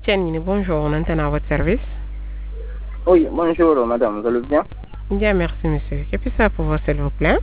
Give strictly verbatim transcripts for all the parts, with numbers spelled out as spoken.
Tianine, bonjour, on entend à votre service. Oui, bonjour madame, vous allez bien? Bien, merci monsieur. Que puis-je faire pour vous, s'il vous plaît?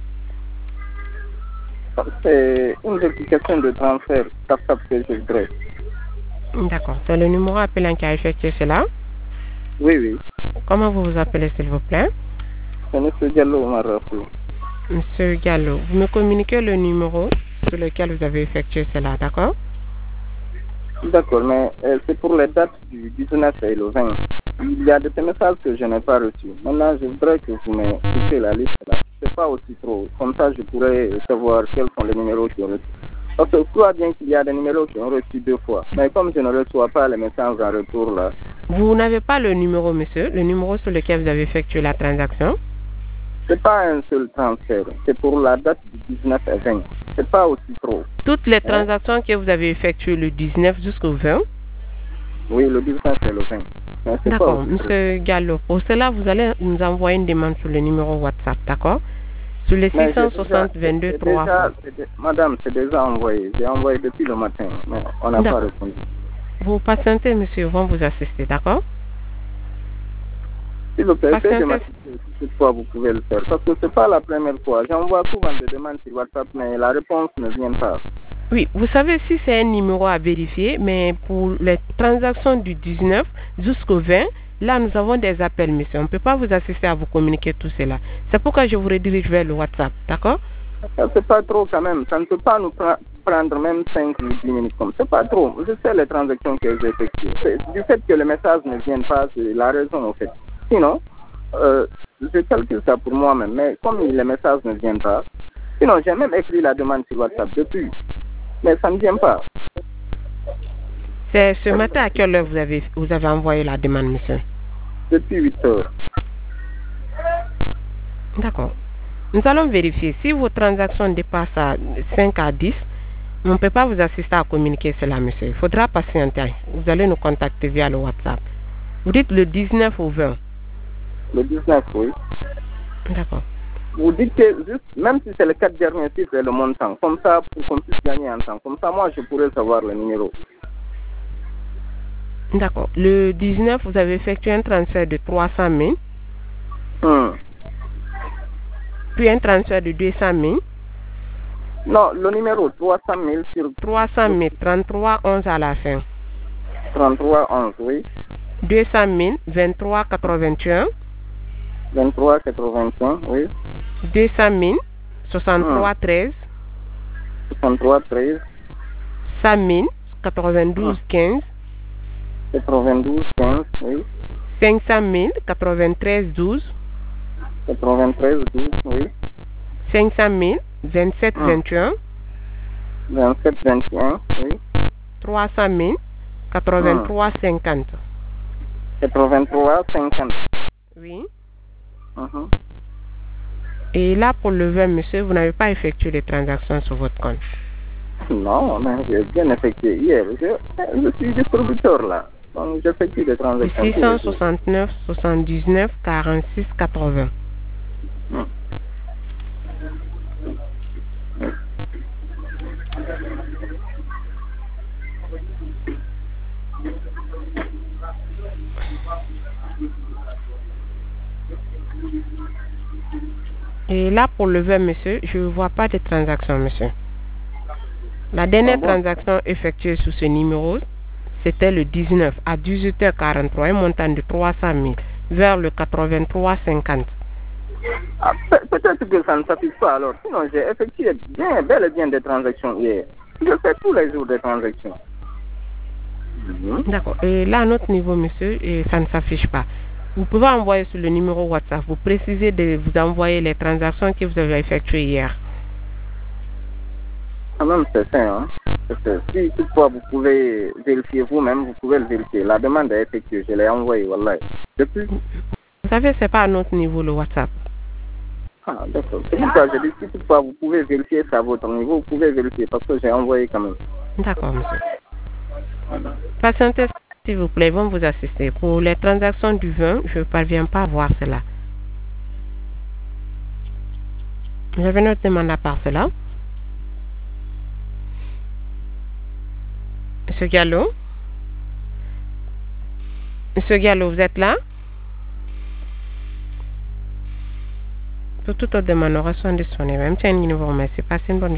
C'est une vérification de transfert TapTap que je voudrais. D'accord, c'est le numéro appelant qui a effectué cela. Oui, oui. Comment vous vous appelez, s'il vous plaît? C'est M. Diallo Marafu. Monsieur Gallo, vous me communiquez le numéro sur lequel vous avez effectué cela, d'accord? D'accord, mais euh, c'est pour les dates du dix-neuf et le vingt. Il y a des messages que je n'ai pas reçus. Maintenant, je voudrais que vous me coupez la liste là. C'est pas aussi trop. Comme ça, je pourrais savoir quels sont les numéros qui ont reçu. Parce que je crois bien qu'il y a des numéros qui ont reçu deux fois. Mais comme je ne reçois pas les messages en retour là. Vous n'avez pas le numéro, monsieur, le numéro sur lequel vous avez effectué la transaction? C'est pas un seul transfert. C'est pour la date du dix-neuf et vingt. C'est pas aussi trop. Toutes les transactions que vous avez effectuées le dix-neuf jusqu'au vingt? Oui, le dix-neuf et le vingt. D'accord, monsieur Gallo. Pour cela, vous allez nous envoyer une demande sur le numéro WhatsApp, d'accord? Sur les six cent soixante vingt-deux trois. Madame, c'est déjà envoyé. J'ai envoyé depuis le matin, mais on n'a pas répondu. Vous patientez, monsieur, ils vont vous assister, d'accord? S'il vous plaît, essayez de m'assister si toutefois vous pouvez le faire. Parce que ce n'est pas la première fois. J'envoie souvent des demandes sur WhatsApp, mais la réponse ne vient pas. Oui, vous savez si c'est un numéro à vérifier, mais pour les transactions du dix-neuf jusqu'au vingt, là nous avons des appels, monsieur. On ne peut pas vous assister à vous communiquer tout cela. C'est pourquoi je vous redirige vers le WhatsApp, d'accord? C'est pas trop quand même. Ça ne peut pas nous prendre même cinq ou dix minutes comme. C'est pas trop. Je sais les transactions que j'ai effectuées. Du fait que les messages ne viennent pas, c'est la raison en fait. Sinon, euh, je calcule ça pour moi-même. Mais comme les messages ne viennent pas, sinon j'ai même écrit la demande sur WhatsApp depuis. Mais ça ne vient pas. C'est ce matin à quelle heure vous avez, vous avez envoyé la demande, monsieur? Depuis huit heures. D'accord. Nous allons vérifier. Si vos transactions dépassent à cinq à dix, on ne peut pas vous assister à communiquer cela, monsieur. Il faudra patienter. Vous allez nous contacter via le WhatsApp. Vous dites le dix-neuf au vingt. Le dix-neuf, oui. D'accord. Vous dites que juste, même si c'est le quatre derniers chiffres et le montant, comme ça, pour qu'on puisse gagner en temps, comme ça, moi, je pourrais savoir le numéro. D'accord. Le dix-neuf, vous avez effectué un transfert de trois cent mille. Hmm. Puis un transfert de deux cent mille. Non, le numéro trois cent mille sur... trois cent mille, trente-trois onze à la fin. trente-trois onze, oui. deux cent mille, vingt-trois quatre-vingt-un. vingt-trois quatre-vingt-un, oui. deux cent mille, soixante-trois treize. soixante-trois treize. cent mille, quatre-vingt-douze quinze. quatre-vingt-douze quinze, oui. cinq cent mille, quatre-vingt-treize douze. quatre-vingt-treize douze, oui. cinq cent mille, vingt-sept vingt et un. vingt-sept vingt et un, oui. trois cent mille, quatre-vingt-trois cinquante. quatre-vingt-trois cinquante. Oui. Uh-huh. Et là, pour le vingt, monsieur, vous n'avez pas effectué les transactions sur votre compte? Non, mais j'ai bien effectué hier. Je, je suis distributeur là. Donc j'effectue des transactions. six cent soixante-neuf, soixante-dix-neuf, quarante-six, quatre-vingts. Hmm. Et là, pour le vingt, monsieur, je ne vois pas de transaction, monsieur. La dernière Ah bon? transaction effectuée sous ce numéro, c'était le dix-neuf à dix-huit heures quarante-trois, un montant de trois cent mille, vers le quatre-vingt-trois cinquante. Ah, peut-être que ça ne s'affiche pas alors. Sinon, j'ai effectué bien, bel et bien des transactions hier. Je fais tous les jours des transactions. Mm-hmm. D'accord. Et là, à notre niveau, monsieur, et ça ne s'affiche pas. Vous pouvez envoyer sur le numéro WhatsApp. Vous précisez de vous envoyer les transactions que vous avez effectuées hier. Quand même, c'est ça. Hein? Si toutefois vous pouvez vérifier vous-même, vous pouvez le vérifier. La demande est effectuée. Je l'ai envoyée, wallah. Depuis. Vous savez, c'est pas à notre niveau le WhatsApp. Ah, d'accord. C'est pourquoi je dis si toutefois vous pouvez vérifier ça à votre niveau, vous pouvez vérifier parce que j'ai envoyé quand même. D'accord, monsieur. Patientez, s'il vous plaît, ils vont vous assister. Pour les transactions du vingt, je ne parviens pas à voir cela. J'avais notre demande à part cela. Monsieur Gallo, Monsieur Gallo, vous êtes là? Pour toute autre demande, nous restons disponibles. Même si vous remercie. Passez une bonne journée.